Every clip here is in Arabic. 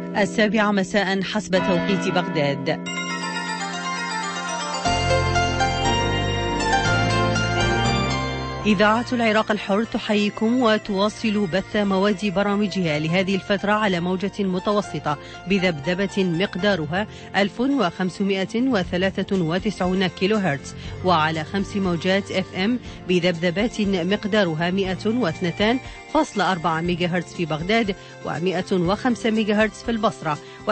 7 مساء حسب توقيت بغداد. إذاعة العراق الحر تحييكم وتواصل بث مواد برامجها لهذه الفترة على موجة متوسطة بذبذبة مقدارها 1593 كيلو هرتز، وعلى 5 موجات FM بذبذبات مقدارها 102.4 ميجا هرتز في بغداد، و105 ميجا هرتز في البصرة، و88.4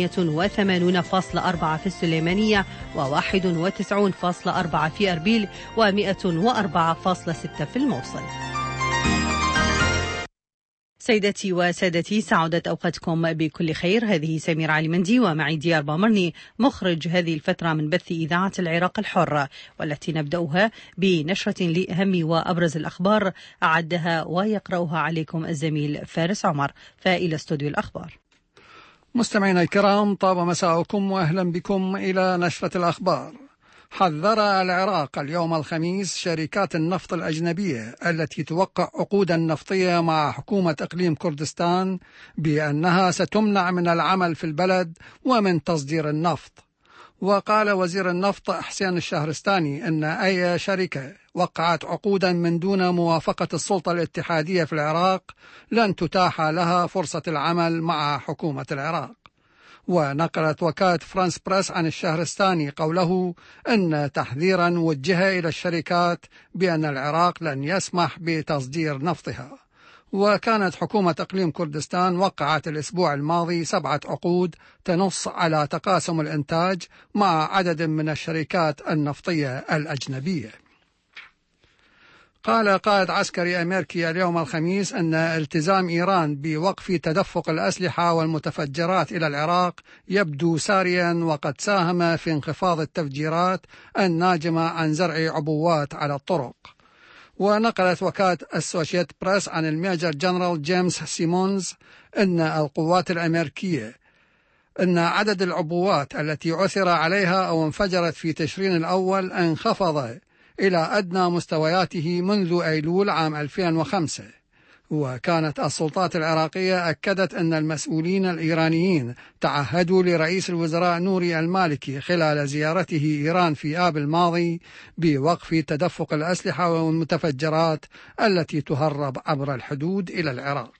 في السليمانية، و91.4 في أربيل، و104.6 في الموصل. سيدتي وسادتي، سعادت أوقاتكم بكل خير. هذه سميرة علي مندي ومعي ديار بامرني مخرج هذه الفترة من بث إذاعة العراق الحر، والتي نبدأها بنشرة لأهم وأبرز الأخبار أعدها ويقرأها عليكم الزميل فارس عمر. فإلى استوديو الأخبار. مستمعينا الكرام، طاب مساءكم وأهلا بكم إلى نشرة الأخبار. حذر العراق اليوم الخميس شركات النفط الأجنبية التي توقع عقودا نفطية مع حكومة إقليم كردستان بأنها ستمنع من العمل في البلد ومن تصدير النفط. وقال وزير النفط حسين الشهرستاني أن أي شركة وقعت عقودا من دون موافقة السلطة الاتحادية في العراق لن تتاح لها فرصة العمل مع حكومة العراق. ونقلت وكالة فرانس بريس عن الشهرستاني قوله أن تحذيرا وجه إلى الشركات بأن العراق لن يسمح بتصدير نفطها. وكانت حكومة إقليم كردستان وقعت الأسبوع الماضي 7 عقود تنص على تقاسم الإنتاج مع عدد من الشركات النفطية الأجنبية. قال قائد عسكري أمريكي اليوم الخميس أن التزام إيران بوقف تدفق الأسلحة والمتفجرات إلى العراق يبدو ساريا، وقد ساهم في انخفاض التفجيرات الناجمة عن زرع عبوات على الطرق. ونقلت وكالة أسوشيت بريس عن الميجر جنرال جيمس سيمونز أن القوات الأمريكية أن عدد العبوات التي عثر عليها أو انفجرت في تشرين الأول انخفض إلى أدنى مستوياته منذ أيلول عام 2005. وكانت السلطات العراقية أكدت أن المسؤولين الإيرانيين تعهدوا لرئيس الوزراء نوري المالكي خلال زيارته إيران في آب الماضي بوقف تدفق الأسلحة والمتفجرات التي تهرب عبر الحدود إلى العراق.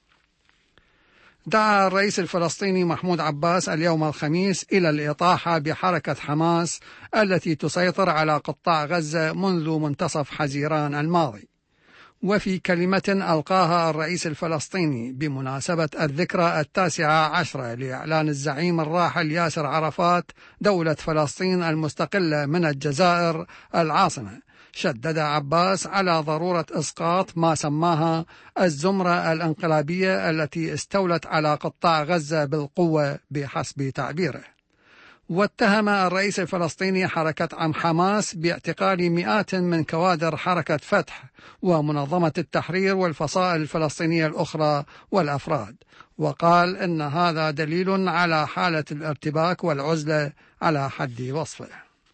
دعا الرئيس الفلسطيني محمود عباس اليوم الخميس إلى الإطاحة بحركة حماس التي تسيطر على قطاع غزة منذ منتصف حزيران الماضي. وفي كلمة ألقاها الرئيس الفلسطيني بمناسبة الذكرى 19 لإعلان الزعيم الراحل ياسر عرفات دولة فلسطين المستقلة من الجزائر العاصمة، شدد عباس على ضرورة إسقاط ما سماها الزمرة الانقلابية التي استولت على قطاع غزة بالقوة بحسب تعبيره. واتهم الرئيس الفلسطيني حركة حماس باعتقال مئات من كوادر حركة فتح ومنظمة التحرير والفصائل الفلسطينية الأخرى والأفراد، وقال إن هذا دليل على حالة الارتباك والعزلة على حد وصفه.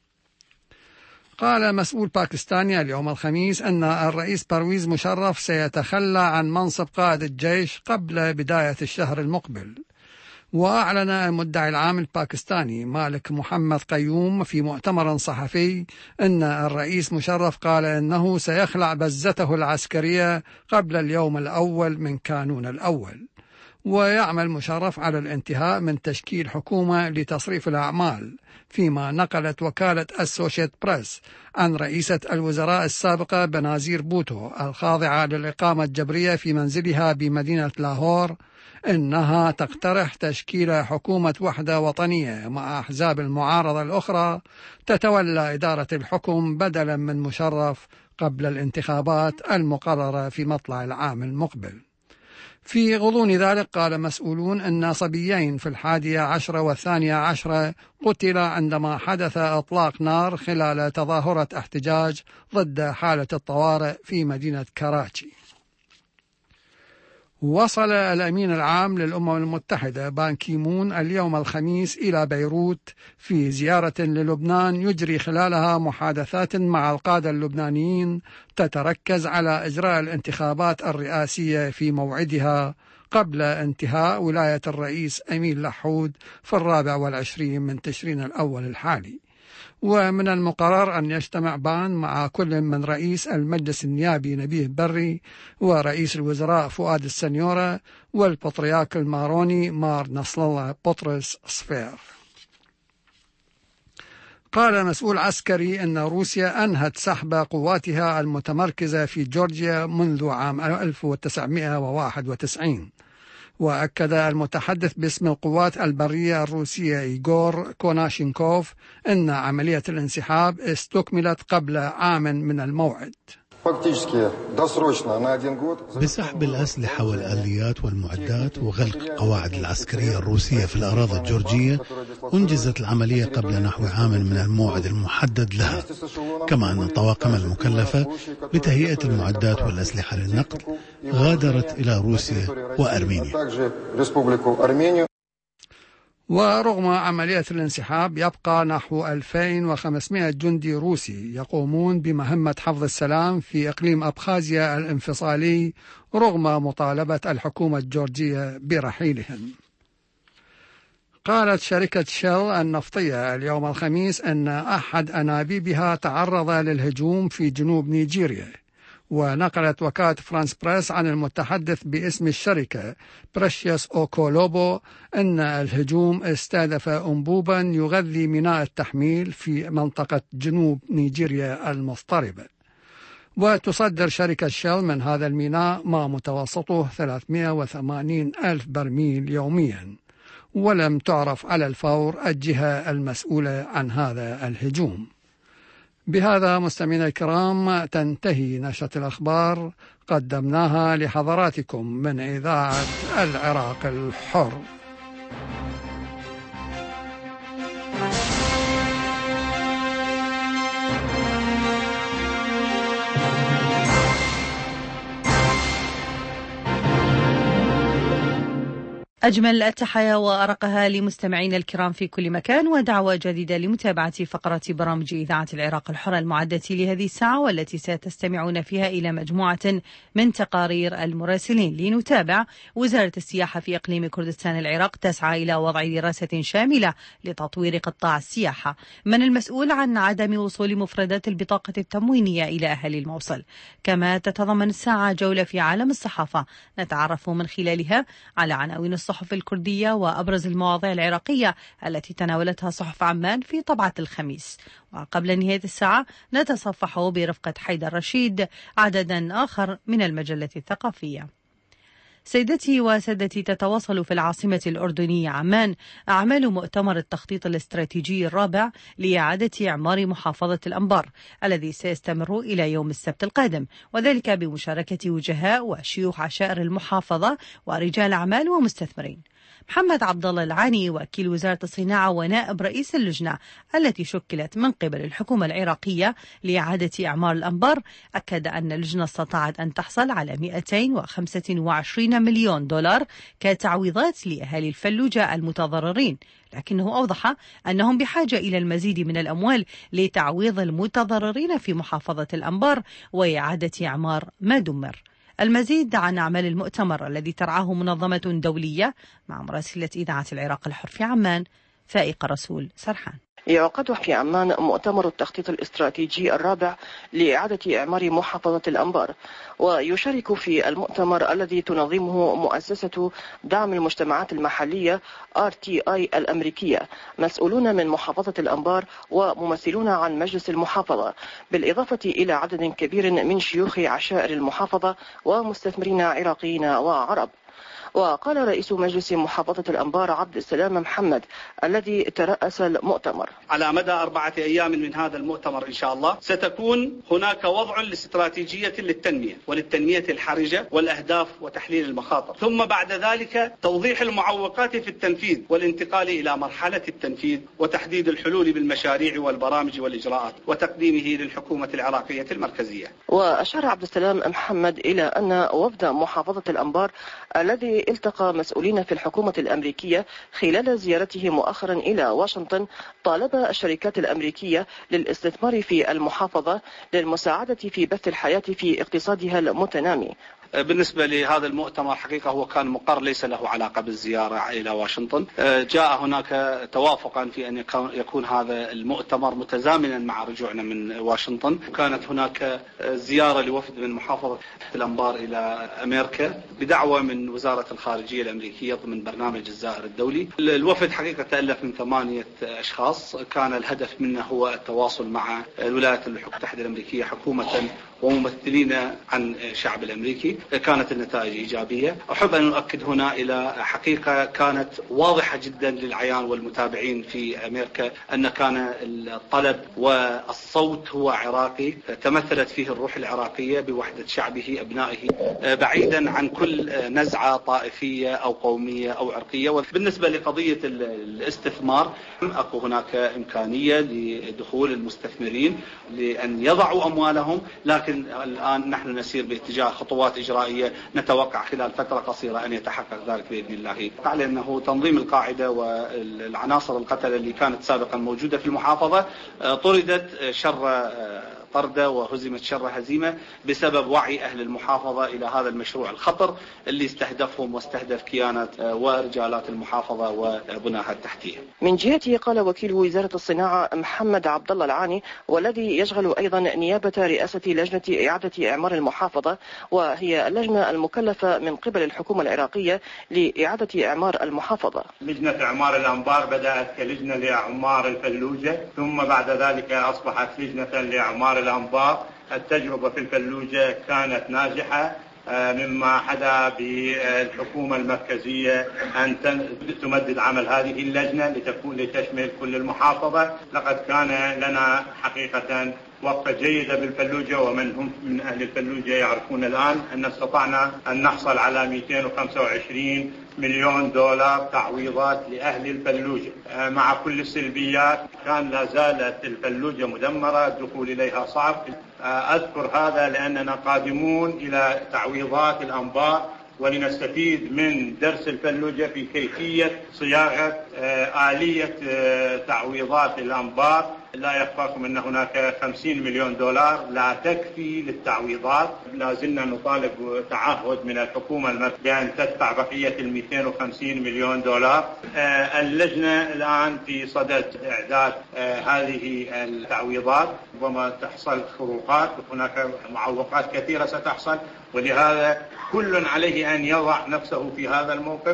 قال مسؤول باكستاني اليوم الخميس أن الرئيس برويز مشرف سيتخلى عن منصب قائد الجيش قبل بداية الشهر المقبل. وأعلن المدعي العام الباكستاني مالك محمد قيوم في مؤتمر صحفي أن الرئيس مشرف قال أنه سيخلع بزته العسكرية قبل اليوم الأول من كانون الأول. ويعمل مشرف على الانتهاء من تشكيل حكومة لتصريف الأعمال، فيما نقلت وكالة أسوشيت بريس عن رئيسة الوزراء السابقة بنازير بوتو الخاضعة للإقامة الجبرية في منزلها بمدينة لاهور إنها تقترح تشكيل حكومة وحدة وطنية مع أحزاب المعارضة الأخرى تتولى إدارة الحكم بدلا من مشرف قبل الانتخابات المقررة في مطلع العام المقبل. في غضون ذلك قال مسؤولون أن صبيين في 11 و12 قتلا عندما حدث إطلاق نار خلال تظاهرة احتجاج ضد حالة الطوارئ في مدينة كراتشي. وصل الأمين العام للأمم المتحدة بان كيمون اليوم الخميس إلى بيروت في زيارة للبنان يجري خلالها محادثات مع القادة اللبنانيين تتركز على إجراء الانتخابات الرئاسية في موعدها قبل انتهاء ولاية الرئيس أمين لحود في 24 من تشرين الأول الحالي. ومن المقرر أن يجتمع بان مع كل من رئيس المجلس النيابي نبيه بري ورئيس الوزراء فؤاد السنيورة والبطريرك الماروني مار نصر الله بطرس صفير. قال مسؤول عسكري أن روسيا أنهت سحب قواتها المتمركزة في جورجيا منذ عام 1991. وأكد المتحدث باسم القوات البرية الروسية إيغور كوناشينكوف أن عملية الانسحاب استكملت قبل عام من الموعد. بسحب الأسلحة والآليات والمعدات وغلق القواعد العسكرية الروسية في الأراضي الجورجية أنجزت العملية قبل نحو عام من الموعد المحدد لها، كما أن الطواقم المكلفة بتهيئة المعدات والأسلحة للنقل غادرت إلى روسيا وأرمينيا. ورغم عملية الانسحاب يبقى نحو 2500 جندي روسي يقومون بمهمة حفظ السلام في إقليم أبخازيا الانفصالي رغم مطالبة الحكومة الجورجية برحيلهم. قالت شركة شيل النفطية اليوم الخميس أن أحد أنابيبها تعرض للهجوم في جنوب نيجيريا. ونقلت وكالة فرانس بريس عن المتحدث باسم الشركة بريشيوس أوكولوبو أن الهجوم استهدف أنبوبا يغذي ميناء التحميل في منطقة جنوب نيجيريا المضطربة. وتصدر شركة شيل من هذا الميناء ما متوسطه 380 ألف برميل يوميا. ولم تعرف على الفور الجهة المسؤولة عن هذا الهجوم. بهذا مستمعينا الكرام تنتهي نشرة الأخبار قدمناها لحضراتكم من إذاعة العراق الحر. أجمل التحايا وأرقها لمستمعين الكرام في كل مكان، ودعوة جديدة لمتابعة فقرة برامج إذاعة العراق الحرة المعدة لهذه الساعة، والتي ستستمعون فيها إلى مجموعة من تقارير المراسلين. لنتابع: وزارة السياحة في إقليم كردستان العراق تسعى إلى وضع دراسة شاملة لتطوير قطاع السياحة. من المسؤول عن عدم وصول مفردات البطاقة التموينية إلى أهل الموصل. كما تتضمن الساعة جولة في عالم الصحافة نتعرف من خلالها على عناوين الصحف الكردية وأبرز المواضيع العراقية التي تناولتها صحف عمان في طبعة الخميس. وقبل نهاية الساعة نتصفح برفقة حيدر رشيد عددا آخر من المجلة الثقافية. سيدتي وسادتي، تتواصل في العاصمة الأردنية عمان أعمال مؤتمر التخطيط الاستراتيجي الرابع لإعادة إعمار محافظة الأنبار الذي سيستمر إلى يوم السبت القادم، وذلك بمشاركة وجهاء وشيوخ عشائر المحافظة ورجال أعمال ومستثمرين. محمد عبد الله العاني وكيل وزارة الصناعة ونائب رئيس اللجنة التي شكلت من قبل الحكومة العراقية لإعادة إعمار الأنبار أكد أن اللجنة استطاعت أن تحصل على 225 مليون دولار كتعويضات لأهالي الفلوجة المتضررين، لكنه أوضح أنهم بحاجة إلى المزيد من الأموال لتعويض المتضررين في محافظة الأنبار وإعادة إعمار ما دمر. المزيد عن أعمال المؤتمر الذي ترعاه منظمة دولية مع مراسلة إذاعة العراق الحر في عمان فائقة رسول سرحان. يعقد في عمان مؤتمر التخطيط الاستراتيجي الرابع لإعادة إعمار محافظة الأنبار، ويشارك في المؤتمر الذي تنظمه مؤسسة دعم المجتمعات المحلية RTI الأمريكية مسؤولون من محافظة الأنبار وممثلون عن مجلس المحافظة، بالإضافة إلى عدد كبير من شيوخ عشائر المحافظة ومستثمرين عراقيين وعرب. وقال رئيس مجلس محافظة الأنبار عبد السلام محمد الذي ترأس المؤتمر: على مدى 4 أيام من هذا المؤتمر إن شاء الله ستكون هناك وضع لاستراتيجية للتنمية وللتنمية الحرجة والأهداف وتحليل المخاطر، ثم بعد ذلك توضيح المعوقات في التنفيذ والانتقال إلى مرحلة التنفيذ وتحديد الحلول بالمشاريع والبرامج والإجراءات وتقديمه للحكومة العراقية المركزية. وأشار عبد السلام محمد إلى أن وفد محافظة الأنبار الذي التقى مسؤولين في الحكومة الأمريكية خلال زيارته مؤخرا إلى واشنطن طالب الشركات الأمريكية للاستثمار في المحافظة للمساعدة في بث الحياة في اقتصادها المتنامي. بالنسبة لهذا المؤتمر حقيقة هو كان مقر ليس له علاقة بالزيارة إلى واشنطن. جاء هناك توافقا في أن يكون هذا المؤتمر متزامنا مع رجوعنا من واشنطن. كانت هناك زيارة لوفد من محافظة الأنبار إلى أمريكا بدعوة من وزارة الخارجية الأمريكية ضمن برنامج الزائر الدولي. الوفد حقيقة تألف من 8 أشخاص، كان الهدف منه هو التواصل مع الولايات المتحدة الأمريكية حكومة وممثلين عن الشعب الأمريكي. كانت النتائج إيجابية. أحب أن أؤكد هنا إلى حقيقة كانت واضحة جدا للعيان والمتابعين في أمريكا أن كان الطلب والصوت هو عراقي، تمثلت فيه الروح العراقية بوحدة شعبه أبنائه بعيدا عن كل نزعة طائفية أو قومية أو عرقية. وبالنسبة لقضية الاستثمار أكو هناك إمكانية لدخول المستثمرين لأن يضعوا أموالهم، لكن الآن نحن نسير باتجاه خطوات إجرائية نتوقع خلال فترة قصيرة أن يتحقق ذلك بإذن الله. على أنه تنظيم القاعدة والعناصر القتلة اللي كانت سابقا موجودة في المحافظة طردت شر طردة وهزمت شر هزيمة بسبب وعي أهل المحافظة إلى هذا المشروع الخطر اللي استهدفهم واستهدف كيانات ورجالات المحافظة وبناها التحتية. من جهته قال وكيل وزارة الصناعة محمد عبد الله العاني والذي يشغل أيضا نيابة رئاسة لجنة إعادة إعمار المحافظة، وهي اللجنة المكلفة من قبل الحكومة العراقية لإعادة إعمار المحافظة: لجنة إعمار الأنبار بدأت كلجنة لإعمار الفلوجة، ثم بعد ذلك أصبحت لجنة لإعمار الأنبار. التجربة في الفلوجة كانت ناجحة، مما حدا بالحكومة المركزية أن تمدد عمل هذه اللجنة لتشمل كل المحافظة. لقد كان لنا حقيقة وقفة جيدة بالفلوجة، ومن هم من أهل الفلوجة يعرفون الآن أن استطعنا أن نحصل على 225 مليون دولار تعويضات لأهل الفلوجة. مع كل السلبيات كان لا زالت الفلوجة مدمرة، الدخول إليها صعب. أذكر هذا لأننا قادمون إلى تعويضات الأنبار ولنستفيد من درس الفلوجة في كيفية صياغة آلية تعويضات الأنبار. لا يخفاكم أن هناك 50 مليون دولار لا تكفي للتعويضات. لا زلنا نطالب تعهد من الحكومة المركزية بأن تدفع بقية 250 مليون دولار. اللجنة الآن في صدد إعداد هذه التعويضات، ربما تحصل خروقات، هناك معوقات كثيرة ستحصل، ولهذا كل عليه أن يضع نفسه في هذا الموقف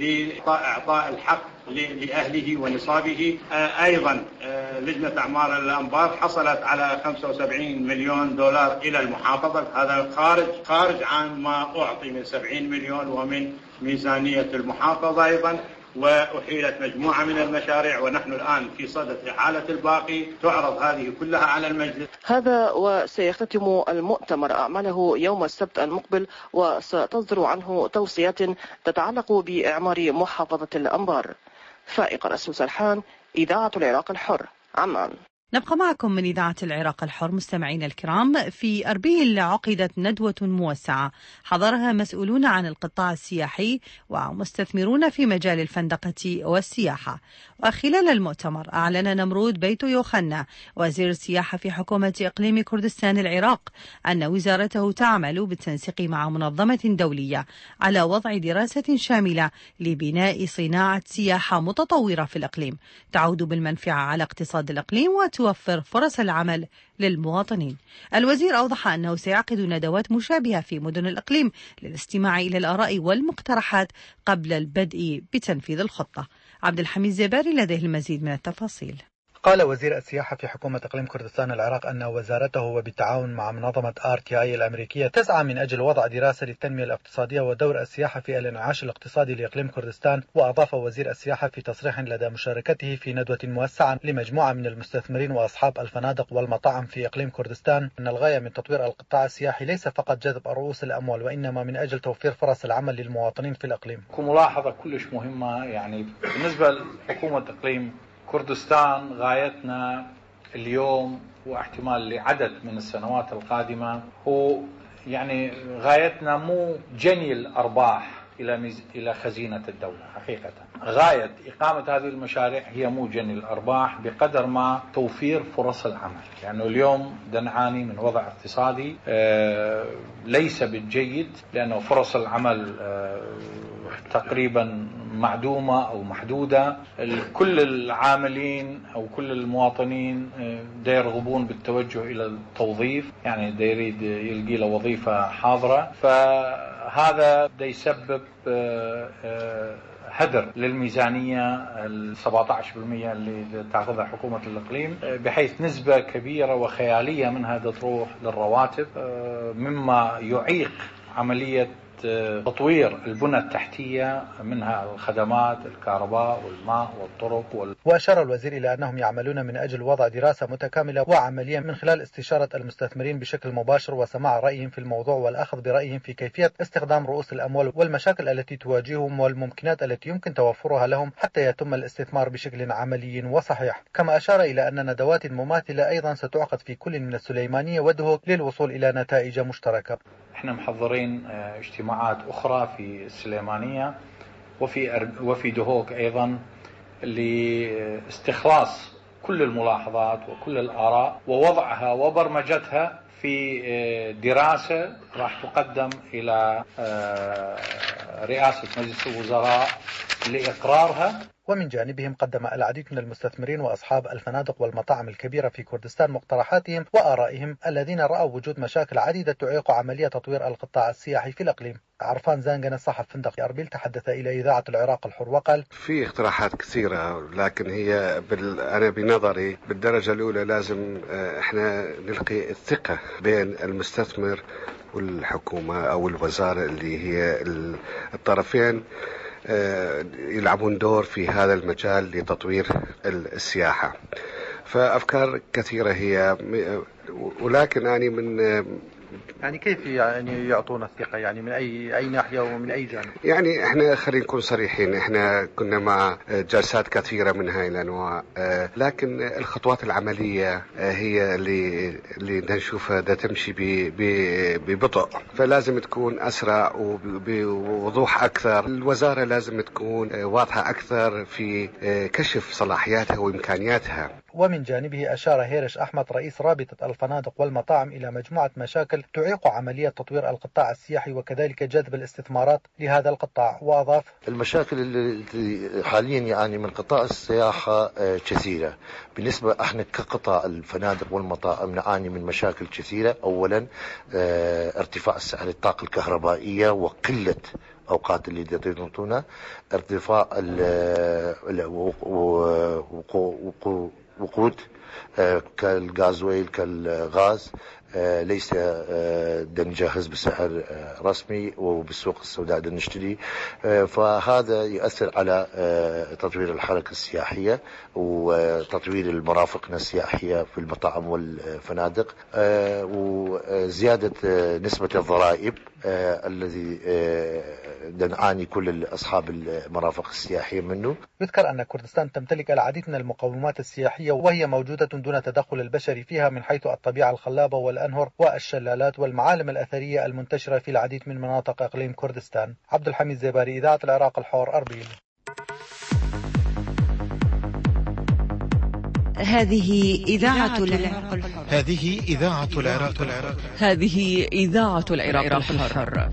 لإعطاء الحق لأهله ونصابه. أيضا لجنة أعمار الأنبار حصلت على 75 مليون دولار إلى المحافظة، هذا خارج عن ما أعطي من 70 مليون ومن ميزانية المحافظة أيضا. وأحيلت مجموعة من المشاريع، ونحن الآن في صدد إحالة الباقي، تعرض هذه كلها على المجلس. هذا وسيختتم المؤتمر أعماله يوم السبت المقبل، وستصدر عنه توصيات تتعلق بإعمار محافظة الأنبار. فائقة رسول سرحان، إذاعة العراق الحر، عمان. نبقى معكم من إذاعة العراق الحر مستمعين الكرام. في أربيل عقدت ندوة موسعة حضرها مسؤولون عن القطاع السياحي ومستثمرون في مجال الفندقة والسياحة. وخلال المؤتمر أعلن نمرود بيتو يوخنا وزير السياحة في حكومة إقليم كردستان العراق أن وزارته تعمل بالتنسيق مع منظمة دولية على وضع دراسة شاملة لبناء صناعة سياحة متطورة في الإقليم تعود بالمنفعة على اقتصاد الإقليم توفر فرص العمل للمواطنين. الوزير أوضح أنه سيعقد ندوات مشابهة في مدن الإقليم للاستماع إلى الآراء والمقترحات قبل البدء بتنفيذ الخطة. عبد الحميد زباري لديه المزيد من التفاصيل. قال وزير السياحة في حكومة إقليم كردستان العراق أن وزارته وبالتعاون مع منظمة RTI الأمريكية تسعى من أجل وضع دراسة للتنمية الاقتصادية ودور السياحة في الانعاش الاقتصادي لإقليم كردستان. وأضاف وزير السياحة في تصريح لدى مشاركته في ندوة موسعة لمجموعة من المستثمرين وأصحاب الفنادق والمطاعم في إقليم كردستان أن الغاية من تطوير القطاع السياحي ليس فقط جذب رؤوس الأموال وإنما من أجل توفير فرص العمل للمواطنين في الإقليم. ملاحظة كلش مهمة يعني بالنسبة لحكومة إقليم كردستان، غايتنا اليوم واحتمال لعدد من السنوات القادمة هو يعني غايتنا مو جني الأرباح إلى خزينة الدولة. حقيقة غاية إقامة هذه المشاريع هي مو جني الأرباح بقدر ما توفير فرص العمل، لأنه يعني اليوم نعاني من وضع اقتصادي ليس بالجيد، لأنه فرص العمل تقريبا معدومة أو محدودة. كل العاملين أو كل المواطنين دا يرغبون بالتوجه إلى التوظيف، يعني دا يريد يلقي له وظيفة حاضرة، فهذا دا يسبب هدر للميزانية 17% اللي تأخذها حكومة الإقليم، بحيث نسبة كبيرة وخيالية منها تروح للرواتب، مما يعيق عملية تطوير البنى التحتية منها الخدمات الكهرباء والماء والطرق وأشار الوزير إلى أنهم يعملون من أجل وضع دراسة متكاملة وعملية من خلال استشارة المستثمرين بشكل مباشر وسماع رأيهم في الموضوع والأخذ برأيهم في كيفية استخدام رؤوس الأموال والمشاكل التي تواجههم والممكنات التي يمكن توفرها لهم حتى يتم الاستثمار بشكل عملي وصحيح. كما أشار إلى أن ندوات مماثلة أيضا ستعقد في كل من السليمانية ودهوك للوصول إلى نتائج مشتركة. احنا محضرين اجتماعات أخرى في السليمانية وفي دهوك أيضا لاستخلاص كل الملاحظات وكل الآراء ووضعها وبرمجتها في دراسة راح تقدم إلى رئاسة مجلس الوزراء لإقرارها. ومن جانبهم قدم العديد من المستثمرين وأصحاب الفنادق والمطاعم الكبيرة في كردستان مقترحاتهم وآرائهم الذين رأوا وجود مشاكل عديدة تعيق عملية تطوير القطاع السياحي في الإقليم. عرفان زانجنة صاحب فندق أربيل تحدث إلى إذاعة العراق الحر وقال: في اقتراحات كثيرة، لكن هي أنا بنظري بالدرجة الأولى لازم إحنا نلقي الثقة بين المستثمر والحكومة أو الوزارة اللي هي الطرفين يلعبون دور في هذا المجال لتطوير السياحة. فأفكار كثيرة هي، ولكن يعني من يعني كيف يعني يعطونا الثقة، يعني من أي ناحية ومن أي جانب؟ يعني احنا خلينا نكون صريحين، احنا كنا مع جلسات كثيرة من هاي الأنواع، لكن الخطوات العملية هي اللي نشوفها دا تمشي ببطء، فلازم تكون أسرع وبوضوح أكثر. الوزارة لازم تكون واضحة أكثر في كشف صلاحياتها وإمكانياتها. ومن جانبه أشار هيرش أحمد رئيس رابطة الفنادق والمطاعم إلى مجموعة مشاكل تعيق عملية تطوير القطاع السياحي وكذلك جذب الاستثمارات لهذا القطاع. وأضاف: المشاكل اللي حاليا يعني من قطاع السياحة كثيرة. بالنسبة احنا كقطاع الفنادق والمطاعم نعاني من مشاكل كثيرة. أولا ارتفاع سعر الطاقة الكهربائية وقلة أوقات اللي يعطونا، ارتفاع وقود كالغازويل كالغاز ليس نجهز بسعر رسمي وبالسوق السوداء نشتري، فهذا يؤثر على تطوير الحركة السياحية وتطوير المرافقنا السياحية في المطاعم والفنادق، وزيادة نسبة الضرائب الذي نعاني كل أصحاب المرافق السياحية منه. يذكر أن كردستان تمتلك العديد من المقومات السياحية وهي موجودة دون تدخل البشري فيها، من حيث الطبيعة الخلابة والأنهر والشلالات والمعالم الأثرية المنتشرة في العديد من مناطق إقليم كردستان. عبد الحميد زيباري، إذاعة العراق الحر، أربيل. هذه إذاعة العراق الحر. هذه إذاعة العراق الحر. هذه إذاعة العراق الحر.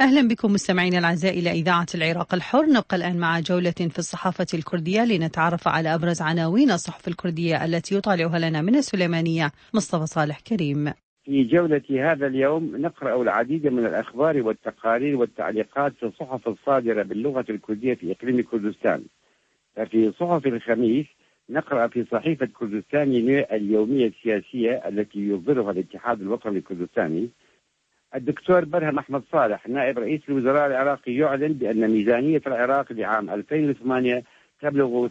أهلا بكم مستمعينا الأعزاء إلى إذاعة العراق الحر. نبقى الآن مع جولة في الصحافة الكردية لنتعرف على أبرز عناوين الصحف الكردية التي يطالعها لنا من السليمانية مصطفى صالح كريم. في جولة هذا اليوم نقرأ العديد من الأخبار والتقارير والتعليقات في الصحف الصادرة باللغة الكردية في إقليم كردستان. ففي صحف الخميس نقرأ في صحيفة كردستان اليومية السياسية التي يصدرها الاتحاد الوطني الكردستاني: الدكتور برهم أحمد صالح نائب رئيس الوزراء العراقي يعلن بأن ميزانية العراق لعام 2008 تبلغ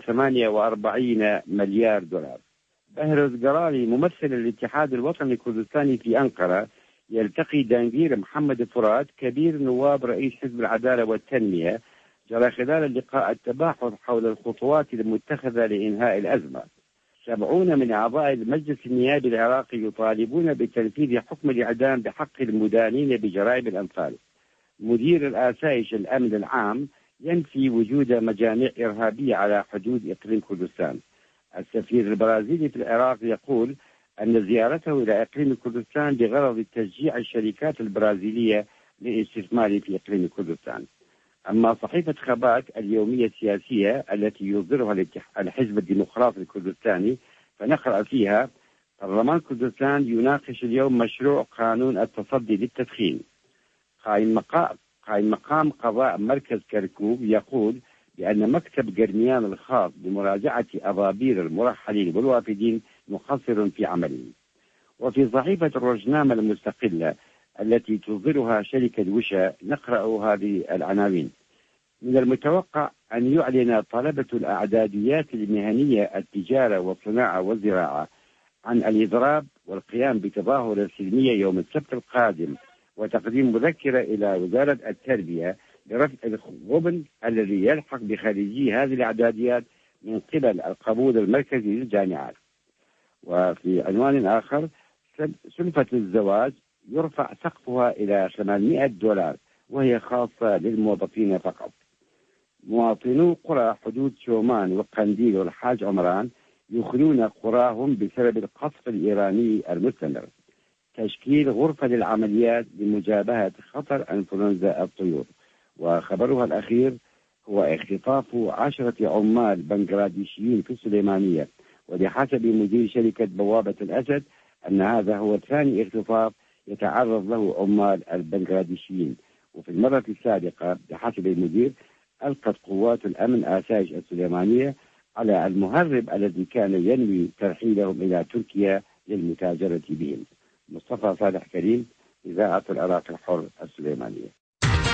48 مليار دولار. بهرز قراري ممثل الاتحاد الوطني الكردستاني في أنقرة يلتقي دانجير محمد فرات كبير نواب رئيس حزب العدالة والتنمية، جرى خلال اللقاء التباحث حول الخطوات المتخذة لإنهاء الأزمة. 70 من أعضاء المجلس النيابي العراقي يطالبون بتنفيذ حكم الإعدام بحق المدانين بجرائم الأنفال. مدير الآسايش الأمن العام ينفي وجود مجاميع إرهابية على حدود إقليم كردستان. السفير البرازيلي في العراق يقول أن زيارته إلى إقليم كردستان بغرض تشجيع الشركات البرازيلية للاستثمار في إقليم كردستان. أما صحيفة خباك اليومية السياسية التي يصدرها الحزب الديمقراطي الكردستاني فنقرأ فيها: برلمان كردستان يناقش اليوم مشروع قانون التصدي للتدخين. قائم مقام قضاء مركز كركوك يقول بأن مكتب قرنيان الخاص بمراجعة أضابير المرحلين والوافدين مقصر في عمله. وفي صحيفة الرجنامة المستقلة التي تصدرها شركة وشا نقرأ هذه العناوين: من المتوقع أن يعلن طلبة الأعداديات المهنية التجارة والصناعة والزراعة عن الإضراب والقيام بتظاهرة سلمية يوم السبت القادم، وتقديم مذكرة إلى وزارة التربية برفع الغبن الذي يلحق بخريجي هذه الأعداديات من قبل القبول المركزي للجامعات. وفي عنوان آخر: سلفة الزواج يرفع سقفها إلى 800 دولار وهي خاصة للموظفين فقط. مواطنو قرى حدود شومان وقنديل والحاج عمران يخلون قراهم بسبب القصف الإيراني المستمر. تشكيل غرفة للعمليات لمجابهة خطر انفلونزا الطيور. وخبرها الأخير هو اختطاف 10 عمال بنغلاديشيين في السليمانية، وبحسب مدير شركة بوابة الأسد أن هذا هو ثاني اختطاف يتعرض له عمال البنغلاديشيين. وفي المرة السابقة بحسب المدير ألقت قوات الأمن آسايش السليمانية على المهرب الذي كان ينوي ترحيلهم إلى تركيا للمتاجرة بهم. مصطفى صالح كريم، إذاعة العراق الحر السليمانية.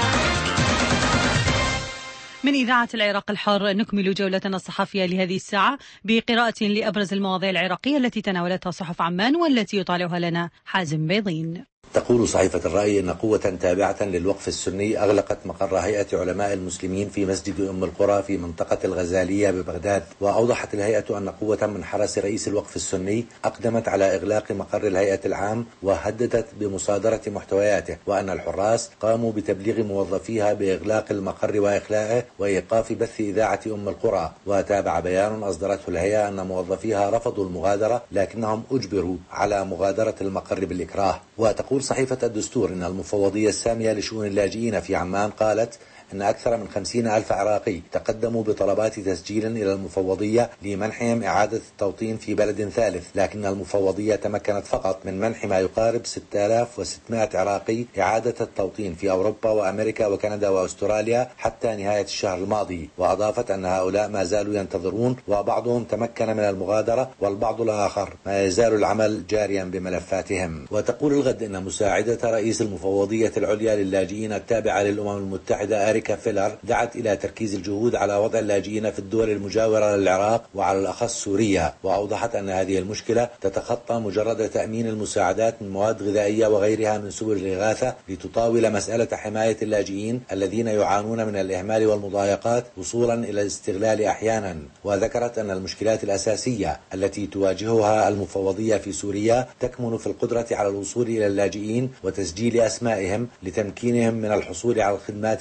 من إذاعة العراق الحر نكمل جولتنا الصحفية لهذه الساعة بقراءة لأبرز المواضيع العراقية التي تناولتها صحف عمان والتي يطالعها لنا حازم بيضين. تقول صحيفة الرأي أن قوة تابعة للوقف السني أغلقت مقر هيئة علماء المسلمين في مسجد أم القرى في منطقة الغزالية ببغداد. وأوضحت الهيئة أن قوة من حرس رئيس الوقف السني أقدمت على إغلاق مقر الهيئة العام وهددت بمصادرة محتوياته، وأن الحراس قاموا بتبليغ موظفيها بإغلاق المقر وإخلاءه وإيقاف بث إذاعة أم القرى. وتابع بيان أصدرته الهيئة أن موظفيها رفضوا المغادرة لكنهم أجبروا على مغادرة المقر بالإكراه. وتقول صحيفة الدستور إن المفوضية السامية لشؤون اللاجئين في عمان قالت أن أكثر من 50,000 عراقي تقدموا بطلبات تسجيل إلى المفوضية لمنحهم إعادة التوطين في بلد ثالث، لكن المفوضية تمكنت فقط من منح ما يقارب 6,600 عراقي إعادة التوطين في أوروبا وأمريكا وكندا وأستراليا حتى نهاية الشهر الماضي. وأضافت أن هؤلاء ما زالوا ينتظرون، وبعضهم تمكن من المغادرة والبعض الآخر ما يزال العمل جاريا بملفاتهم. وتقول الغد أن مساعدة رئيس المفوضية العليا للاجئين التابعة للأمم المتحدة أريكا فيلر دعت إلى تركيز الجهود على وضع اللاجئين في الدول المجاورة للعراق وعلى الأخص سوريا. وأوضحت أن هذه المشكلة تتخطى مجرد تأمين المساعدات من مواد غذائية وغيرها من سبل الإغاثة لتطاول مسألة حماية اللاجئين الذين يعانون من الإهمال والمضايقات وصولا إلى الاستغلال أحيانا. وذكرت أن المشكلات الأساسية التي تواجهها المفوضية في سوريا تكمن في القدرة على الوصول إلى اللاجئين وتسجيل أسمائهم لتمكينهم من الحصول على الخدمات والمساعدات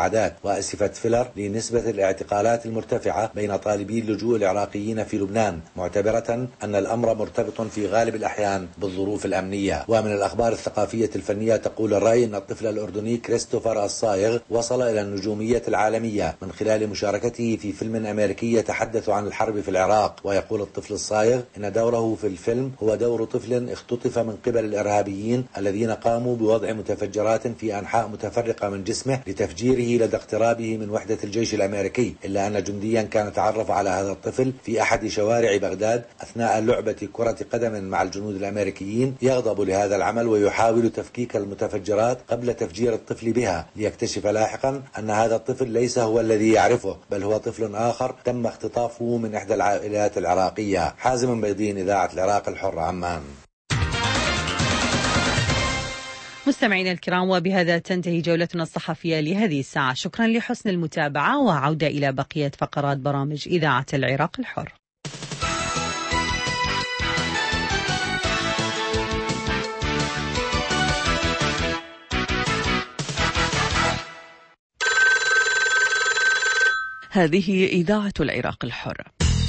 المساعدات. وأسفت فيلر لنسبة الاعتقالات المرتفعة بين طالبي اللجوء العراقيين في لبنان، معتبرة أن الأمر مرتبط في غالب الأحيان بالظروف الأمنية. ومن الأخبار الثقافية الفنية تقول الرأي أن الطفل الأردني كريستوفر الصايغ وصل إلى النجومية العالمية من خلال مشاركته في فيلم أمريكي يتحدث عن الحرب في العراق. ويقول الطفل الصايغ إن دوره في الفيلم هو دور طفل اختطف من قبل الإرهابيين الذين قاموا بوضع متفجرات في أنحاء متفرقة من جسمه لتفجيره لدى اقترابه من وحدة الجيش الأمريكي، إلا أن جنديا كان تعرف على هذا الطفل في أحد شوارع بغداد أثناء لعبة كرة قدم مع الجنود الأمريكيين، يغضب لهذا العمل ويحاول تفكيك المتفجرات قبل تفجير الطفل بها، ليكتشف لاحقا أن هذا الطفل ليس هو الذي يعرفه، بل هو طفل آخر تم اختطافه من إحدى العائلات العراقية. حازم بيضين، إذاعة العراق الحر، عمان. مستمعينا الكرام، وبهذا تنتهي جولتنا الصحفية لهذه الساعة. شكرا لحسن المتابعة، وعودة إلى بقية فقرات برامج إذاعة العراق الحر. هذه إذاعة العراق الحر.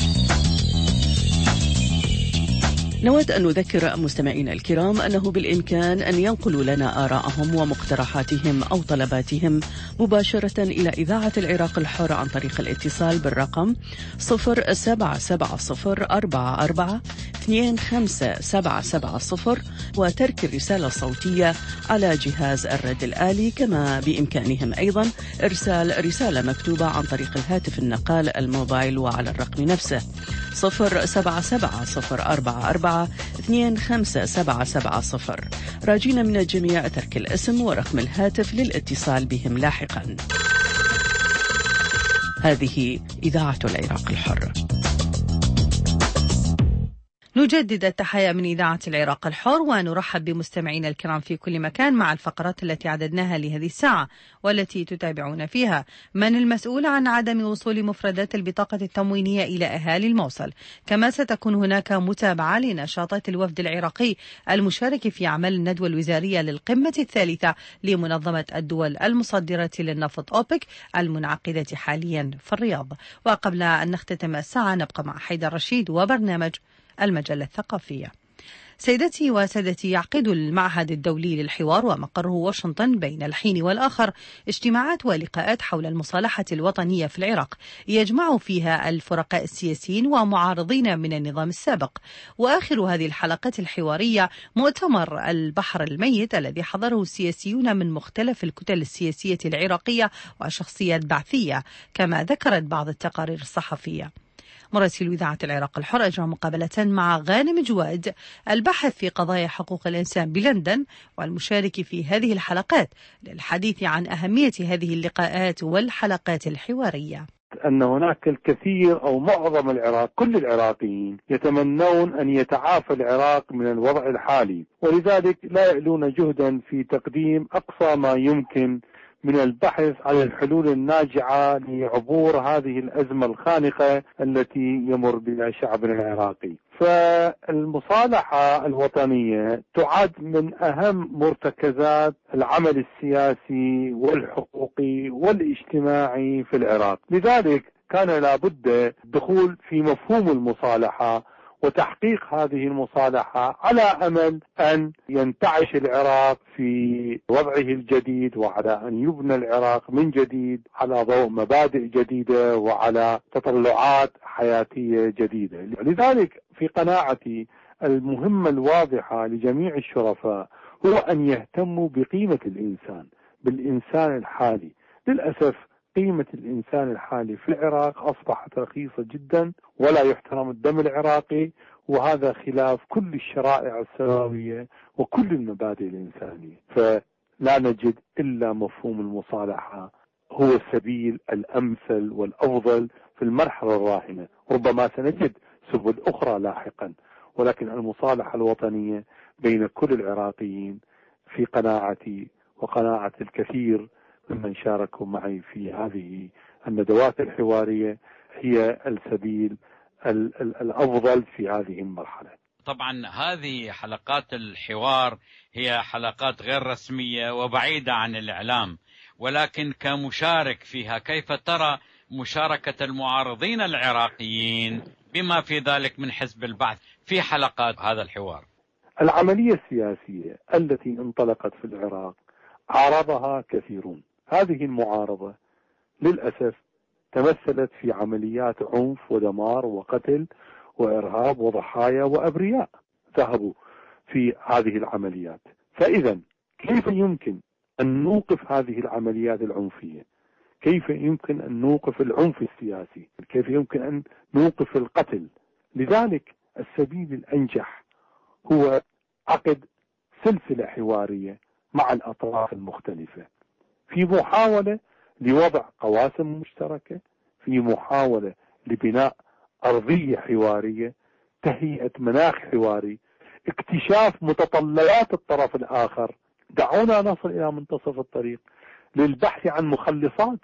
نود أن نذكر مستمعينا الكرام أنه بالإمكان أن ينقلوا لنا آراءهم ومقترحاتهم أو طلباتهم مباشرة إلى إذاعة العراق الحر عن طريق الاتصال بالرقم 077044257770 وترك الرسالة الصوتية على جهاز الرد الآلي، كما بإمكانهم أيضا إرسال رسالة مكتوبة عن طريق الهاتف النقال الموبايل وعلى الرقم نفسه 077044257770. راجين من الجميع ترك الاسم ورقم الهاتف للاتصال بهم لاحقا. هذه إذاعة العراق الحر. نجدد التحية من إذاعة العراق الحر، ونرحب بمستمعينا الكرام في كل مكان مع الفقرات التي عددناها لهذه الساعة والتي تتابعون فيها: من المسؤول عن عدم وصول مفردات البطاقة التموينية إلى أهالي الموصل؟ كما ستكون هناك متابعة لنشاطات الوفد العراقي المشارك في أعمال الندوة الوزارية للقمة الثالثة لمنظمة الدول المصدرة للنفط أوبك المنعقدة حاليا في الرياض. وقبل أن نختتم الساعة نبقى مع حيدر رشيد وبرنامج المجلة الثقافية. سيدتي وسادتي، يعقد المعهد الدولي للحوار ومقره واشنطن بين الحين والآخر اجتماعات ولقاءات حول المصالحة الوطنية في العراق يجمع فيها الفرقاء السياسيين ومعارضين من النظام السابق. وآخر هذه الحلقات الحوارية مؤتمر البحر الميت الذي حضره السياسيون من مختلف الكتل السياسية العراقية وشخصيات بعثية، كما ذكرت بعض التقارير الصحفية. مراسل إذاعة العراق الحر أجرى مقابلة مع غانم جواد الباحث في قضايا حقوق الإنسان بلندن والمشارك في هذه الحلقات للحديث عن أهمية هذه اللقاءات والحلقات الحوارية. أن هناك الكثير أو معظم العراق، كل العراقيين يتمنون أن يتعافى العراق من الوضع الحالي، ولذلك لا يألون جهدا في تقديم أقصى ما يمكن من البحث عن الحلول الناجعة لعبور هذه الأزمة الخانقة التي يمر بها شعبنا العراقي. فالمصالحة الوطنية تعد من أهم مرتكزات العمل السياسي والحقوقي والاجتماعي في العراق، لذلك كان لابد الدخول في مفهوم المصالحة وتحقيق هذه المصالحة على أمل أن ينتعش العراق في وضعه الجديد، وعلى أن يبنى العراق من جديد على ضوء مبادئ جديدة وعلى تطلعات حياتية جديدة. لذلك في قناعتي المهمة الواضحة لجميع الشرفاء هو أن يهتموا بقيمة الإنسان، بالإنسان الحالي. للأسف قيمة الإنسان الحالي في العراق أصبحت رخيصة جدا ولا يحترم الدم العراقي، وهذا خلاف كل الشرائع السماوية وكل المبادئ الإنسانية. فلا نجد إلا مفهوم المصالحة هو السبيل الأمثل والأفضل في المرحلة الراهنة. ربما سنجد سبل أخرى لاحقا، ولكن المصالحة الوطنية بين كل العراقيين في قناعتي وقناعة الكثير ممن شاركوا معي في هذه الندوات الحوارية هي السبيل الأفضل في هذه المرحلة. طبعا هذه حلقات الحوار هي حلقات غير رسمية وبعيدة عن الإعلام، ولكن كمشارك فيها كيف ترى مشاركة المعارضين العراقيين بما في ذلك من حزب البعث في حلقات هذا الحوار؟ العملية السياسية التي انطلقت في العراق عارضها كثيرون. هذه المعارضة للأسف تمثلت في عمليات عنف ودمار وقتل وإرهاب وضحايا وأبرياء ذهبوا في هذه العمليات. فإذا كيف يمكن أن نوقف هذه العمليات العنفية؟ كيف يمكن أن نوقف العنف السياسي؟ كيف يمكن أن نوقف القتل؟ لذلك السبيل الأنجح هو عقد سلسلة حوارية مع الأطراف المختلفة، في محاولة لوضع قواسم مشتركة، في محاولة لبناء أرضية حوارية، تهيئة مناخ حواري، اكتشاف متطلبات الطرف الآخر. دعونا نصل إلى منتصف الطريق للبحث عن مخلصات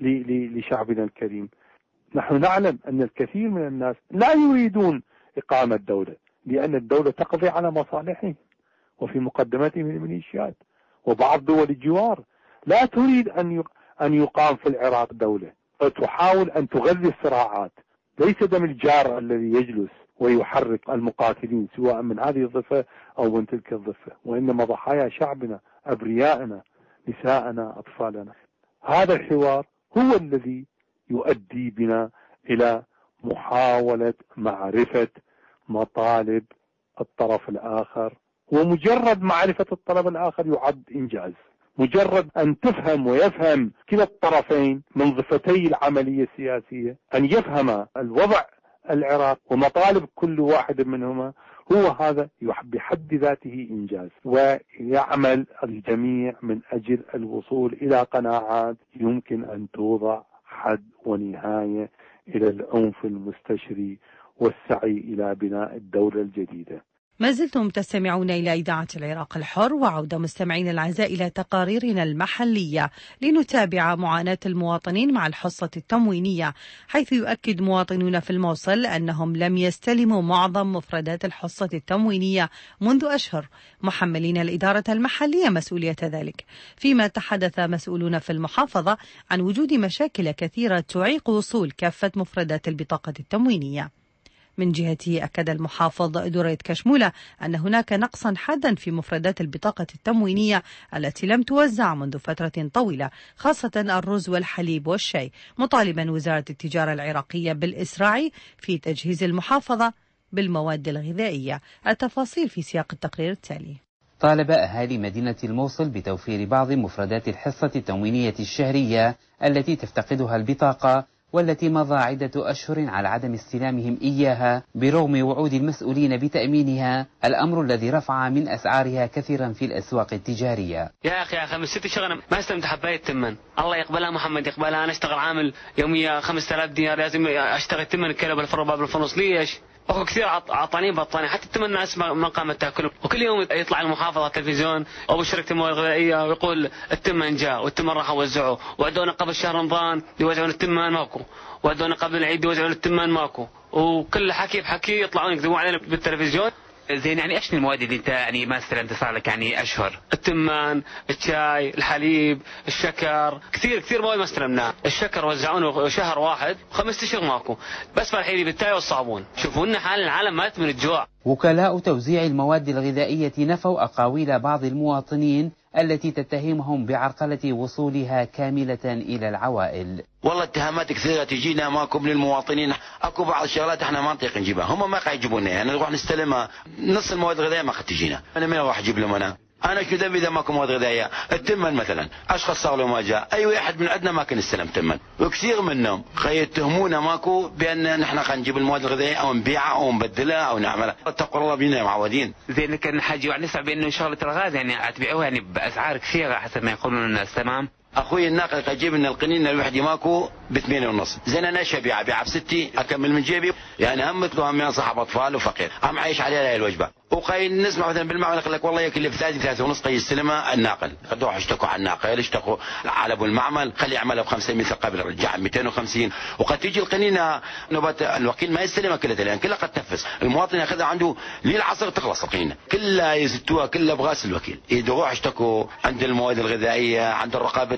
لشعبنا الكريم. نحن نعلم أن الكثير من الناس لا يريدون إقامة دولة، لأن الدولة تقضي على مصالحهم وفي مقدمتهم الميليشيات، وبعض دول الجوار لا تريد أن يقام في العراق دولة، فتحاول أن تغذي الصراعات. ليس دم الجار الذي يجلس ويحرك المقاتلين سواء من هذه الضفة أو من تلك الضفة، وإنما ضحايا شعبنا، أبريائنا، نساءنا، أطفالنا. هذا الحوار هو الذي يؤدي بنا إلى محاولة معرفة مطالب الطرف الآخر، ومجرد معرفة الطرف الآخر يعد إنجاز. مجرد أن تفهم ويفهم كلا الطرفين من ضفتي العملية السياسية، أن يفهم الوضع العراق ومطالب كل واحد منهما، هو هذا بحد ذاته إنجاز. ويعمل الجميع من أجل الوصول إلى قناعات يمكن أن توضع حد ونهاية إلى العنف المستشري والسعي إلى بناء الدولة الجديدة. ما زلتم تستمعون إلى إذاعة العراق الحر، وعودة مستمعين الأعزاء إلى تقاريرنا المحلية لنتابع معاناة المواطنين مع الحصة التموينية، حيث يؤكد مواطنون في الموصل أنهم لم يستلموا معظم مفردات الحصة التموينية منذ أشهر، محملين الإدارة المحلية مسؤولية ذلك، فيما تحدث مسؤولون في المحافظة عن وجود مشاكل كثيرة تعيق وصول كافة مفردات البطاقة التموينية. من جهته أكد المحافظ دريد كشمولة أن هناك نقصا حادا في مفردات البطاقة التموينية التي لم توزع منذ فترة طويلة، خاصة الرز والحليب والشاي، مطالبا وزارة التجارة العراقية بالإسراع في تجهيز المحافظة بالمواد الغذائية. التفاصيل في سياق التقرير التالي. طالب أهالي مدينة الموصل بتوفير بعض مفردات الحصة التموينية الشهرية التي تفتقدها البطاقة، والتي مضى عدة أشهر على عدم استلامهم إياها برغم وعود المسؤولين بتأمينها، الأمر الذي رفع من أسعارها كثيرا في الأسواق التجارية. يا أخي 5-6 شهور ما استلمت حباية تمن، الله يقبلها محمد يقبلها. أنا أشتغل عامل يومية 5000 دينار، لازم أشتغل تمن كيلو بالفرو باب الفلوس. ليش؟ أخو كثير عطاني بطاني، حتى التمن الناس ما قامت تاكل. وكل يوم يطلع المحافظة على التلفزيون أو بشركة المواد الغذائية ويقول التمن جاء والتمن راح أوزعه، وعدونا قبل شهر رمضان يوزعون التمن ماكو، وعدونا قبل العيد يوزعون التمن ماكو، وكل حكي بحكي يطلعون يكذبون علينا بالتلفزيون. زين، يعني ايش المواد اللي انت يعني ما استلمت صار لك يعني اشهر؟ التمان، الشاي، الحليب، الشكر، كثير مواد ما استلمناها. الشكر وزعونه شهر واحد، 5 اشهر ماكو، بس فرحيني بالتاي والصابون. شوفوا لنا حال العالم مات من الجوع. وكلاء توزيع المواد الغذائية نفوا أقاويل بعض المواطنين التي تتهمهم بعرقلة وصولها كاملة إلى العوائل. والله اتهامات كثيرة تجينا ماكو من المواطنين. اكو بعض الشغلات احنا ما نطيق نجيبها، هم ما قاعد يجيبونها، يعني نروح نستلمها نص المواد الغذائية ما قد تجينا. انا من راح اجيب لهم انا شو ذنبي اذا ماكو مواد غذائيه؟ التمن مثلا اشخاص صار له ما جاء، اي واحد من عندنا ما كان يستلم تمن، وكثير منهم يتهمونا ماكو بان نحن خلينا نجيب المواد الغذائيه او نبيعها او نبدلها او نعملها. اتقوا الله بينا معودين. زين، كان حاجه يعني نسمع بانه شغله الغاز يعني تبيعوها يعني باسعار كثيره حسب ما يقولون الناس، تمام؟ اخوي الناقل اجيب لنا القنين الوحده ماكو ب8.5، زين انا ايش ابيعها؟ ابيعها ب6 اكمل من جيبي، يعني هم مثله هم صاحب اطفال وفقير عم عايش عليها هاي الوجبه. وقايل نسمع مثلا بالمعمل يقول لك والله يكلف 3.5 قايل يستلمها الناقل، روحوا اشتكوا على الناقل، اشتكوا على ابو المعمل خلي يعملها ب 500 قبل رجعها 250. وقد تيجي القنينه نوبه الوكيل ما يستلمها كلها، لان كلها قد تنفذ، المواطن ياخذها عنده للعصر تخلص القنينه كلها يزتوها كلها بغاس الوكيل. يروحوا اشتكوا عند المواد الغذائيه، عند رقابه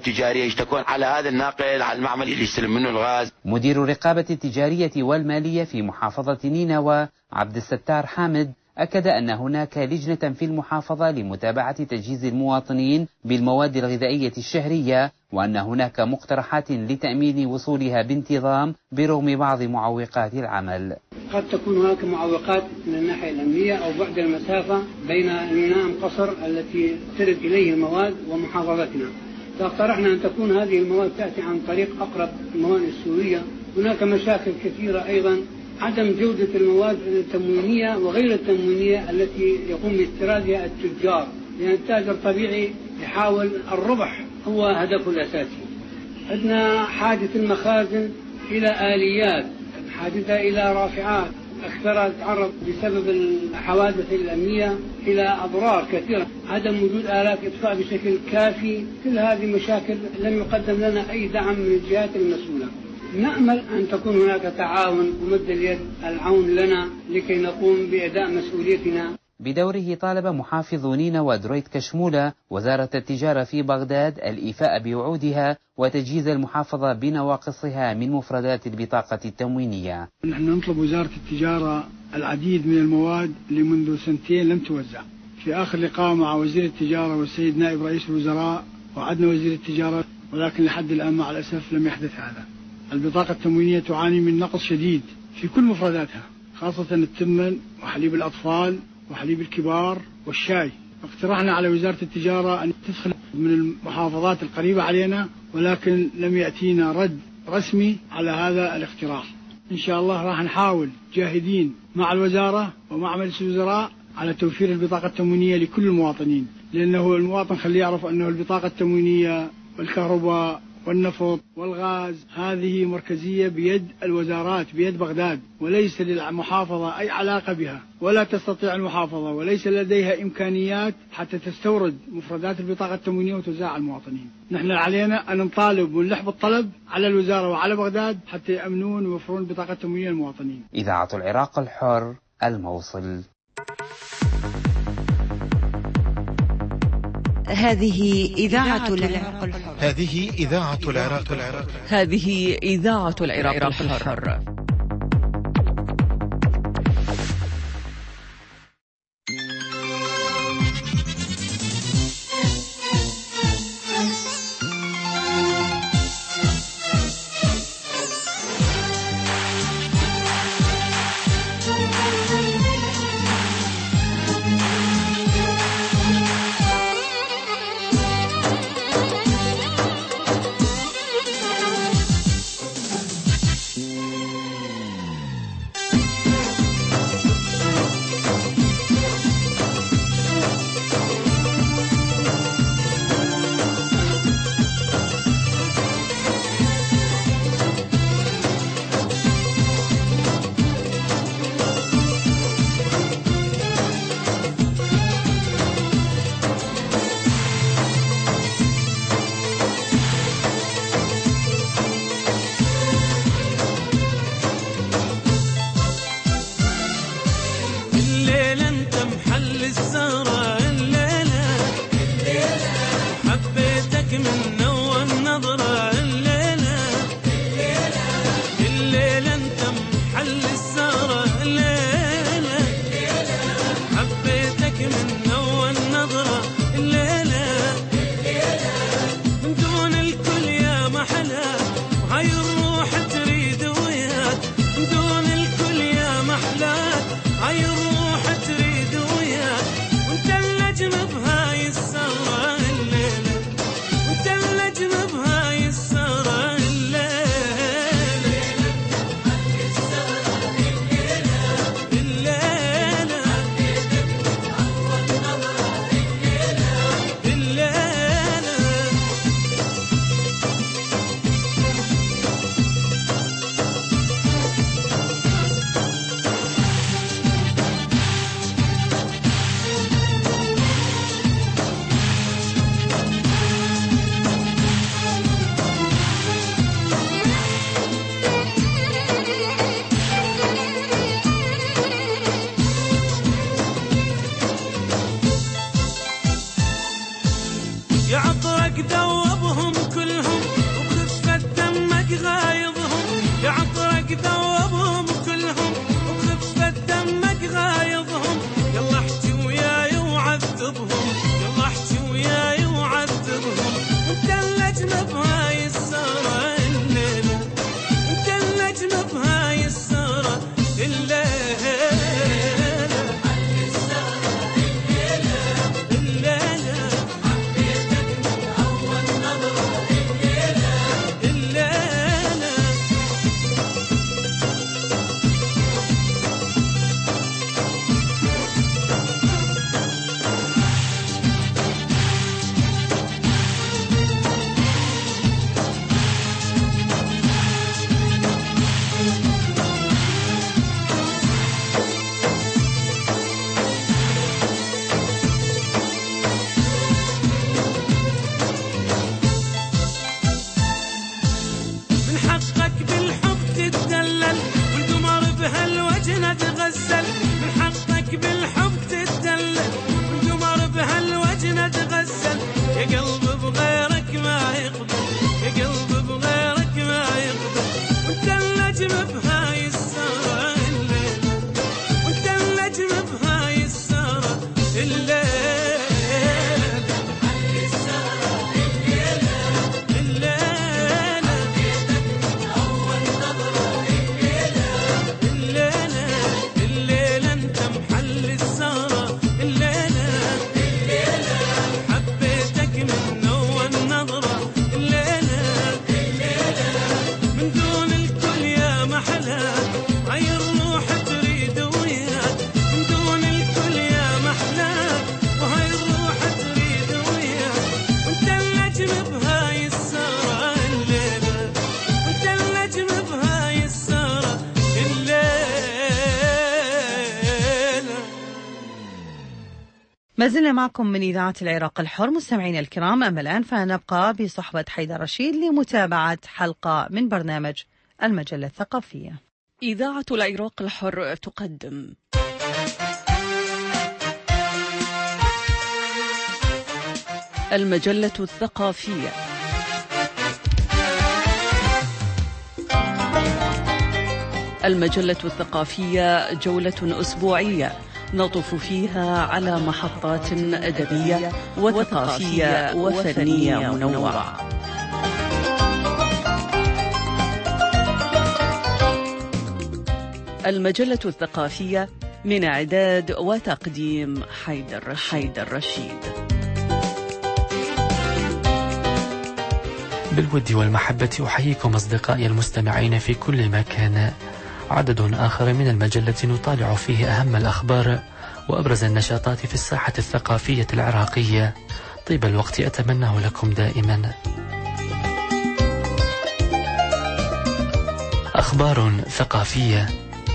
التجارية يشتكون على هذا الناقل، على المعمل اللي يستلم منه الغاز. مدير الرقابة التجارية والمالية في محافظة نينوى عبد الستار حامد أكد أن هناك لجنة في المحافظة لمتابعة تجهيز المواطنين بالمواد الغذائية الشهرية، وأن هناك مقترحات لتأمين وصولها بانتظام برغم بعض معوقات العمل. قد تكون هناك معوقات من الناحية الأمنية أو بعد المسافة بين ميناء قصر التي ترد إليه المواد ومحافظتنا، فاقترحنا أن تكون هذه المواد تأتي عن طريق أقرب الموانئ السورية. هناك مشاكل كثيرة أيضا، عدم جودة المواد التموينية وغير التموينية التي يقوم باستيرادها التجار، لأن التاجر طبيعي يحاول الربح هو هدفه الأساسي. عندنا حاجة المخازن إلى آليات، حاجتها إلى رافعات، أكثرها تتعرض بسبب الحوادث الأمنية إلى أضرار كثيرة، عدم وجود آلات إطفاء بشكل كافي. كل هذه مشاكل لم يقدم لنا أي دعم من الجهات المسؤولة. نأمل أن تكون هناك تعاون ومد اليد العون لنا لكي نقوم بأداء مسؤوليتنا. بدوره طالب محافظ نينوى دريد كشمولة وزارة التجارة في بغداد الإيفاء بوعودها وتجهيز المحافظة بنواقصها من مفردات البطاقة التموينية. نحن نطلب وزارة التجارة العديد من المواد اللي منذ سنتين لم توزع. في آخر لقاء مع وزير التجارة والسيد نائب رئيس الوزراء وعدنا وزير التجارة، ولكن لحد الآن مع الأسف لم يحدث هذا. البطاقة التموينية تعاني من نقص شديد في كل مفرداتها، خاصة التمن وحليب الأطفال وحليب الكبار والشاي. اقترحنا على وزارة التجارة أن تدخل من المحافظات القريبة علينا، ولكن لم يأتينا رد رسمي على هذا الاقتراح. إن شاء الله راح نحاول جاهدين مع الوزارة ومع مجلس الوزراء على توفير البطاقة التموينية لكل المواطنين، لأنه المواطن خليه يعرف أنه البطاقة التموينية والكهرباء والنفط والغاز هذه مركزية بيد الوزارات، بيد بغداد، وليس للمحافظة أي علاقة بها، ولا تستطيع المحافظة وليس لديها إمكانيات حتى تستورد مفردات البطاقة التموينية وتوزعها على المواطنين. نحن علينا أن نطالب ونلح بالطلب على الوزارة وعلى بغداد حتى يأمنون ويوفرون البطاقة التموينية للمواطنين. إذاعة العراق الحر، الموصل. هذه إذاعة العراق الحر. هذه إذاعة العراق الحر. هذه إذاعة العراق الحر. يعطرك ذوبهم كل ذوبهم كلهم وخفة دمك غايضهم، يلا احكي وياي وعذبهم، يلا احكي وياي وعذبهم، انت اللجنة بهاي السهرة الليلة، انت اللجنة بهاي السهرة الليلة. ما زلنا معكم من إذاعة العراق الحر مستمعين الكرام. أما الآن فنبقى بصحبة حيدر رشيد لمتابعة حلقة من برنامج المجلة الثقافية. إذاعة العراق الحر تقدم المجلة الثقافية. المجلة الثقافية جولة أسبوعية نطف فيها على محطات أدبية وثقافية وفنية منوعة. المجلة الثقافية من إعداد وتقديم حيدر رشيد. بالود والمحبة أحييكم أصدقائي المستمعين في كل مكان. عدد آخر من المجلة نطالع فيه أهم الأخبار وأبرز النشاطات في الساحة الثقافية العراقية. طيب الوقت أتمناه لكم دائما. أخبار ثقافية.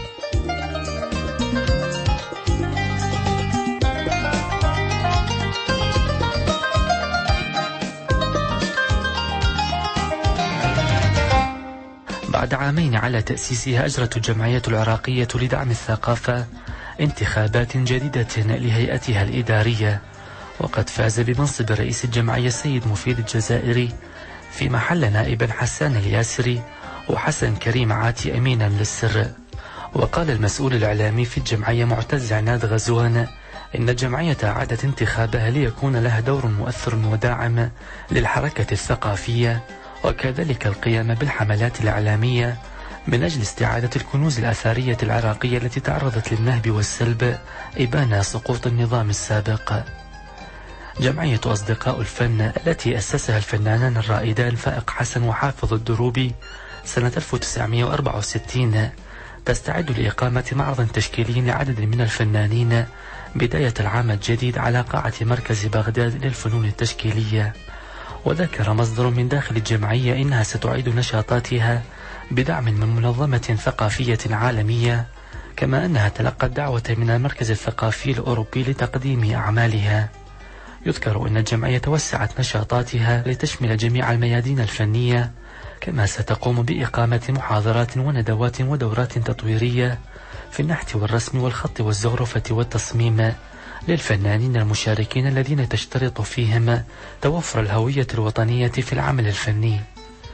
بعد عامين على تأسيسها أجرت الجمعية العراقية لدعم الثقافة انتخابات جديدة لهيئتها الإدارية، وقد فاز بمنصب رئيس الجمعية السيد مفيد الجزائري، في محل نائبا حسان الياسري وحسن كريم عاتي أمينا للسر. وقال المسؤول الإعلامي في الجمعية معتز عناد غزوان إن الجمعية أعادت انتخابها ليكون لها دور مؤثر وداعم للحركة الثقافية، وكذلك القيام بالحملات الإعلامية من أجل استعادة الكنوز الأثرية العراقية التي تعرضت للنهب والسلب إبان سقوط النظام السابق. جمعية أصدقاء الفن التي أسسها الفنانان الرائدان فائق حسن وحافظ الدروبي سنة 1964 تستعد لإقامة معرض تشكيلي لعدد من الفنانين بداية العام الجديد على قاعة مركز بغداد للفنون التشكيلية. وذكر مصدر من داخل الجمعية إنها ستعيد نشاطاتها بدعم من منظمة ثقافية عالمية، كما أنها تلقت دعوة من المركز الثقافي الأوروبي لتقديم أعمالها. يذكر أن الجمعية وسعت نشاطاتها لتشمل جميع الميادين الفنية، كما ستقوم بإقامة محاضرات وندوات ودورات تطويرية في النحت والرسم والخط والزخرفة والتصميم للفنانين المشاركين الذين تشترط فيهم توفر الهوية الوطنية في العمل الفني.